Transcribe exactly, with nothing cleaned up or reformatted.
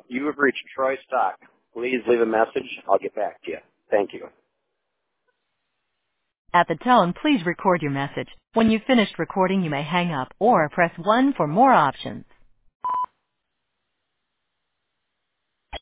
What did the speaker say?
You have reached Troy Stock. Please leave a message. I'll get back to you. Thank you. At the tone, please record your message. When you've finished recording, you may hang up or press one for more options.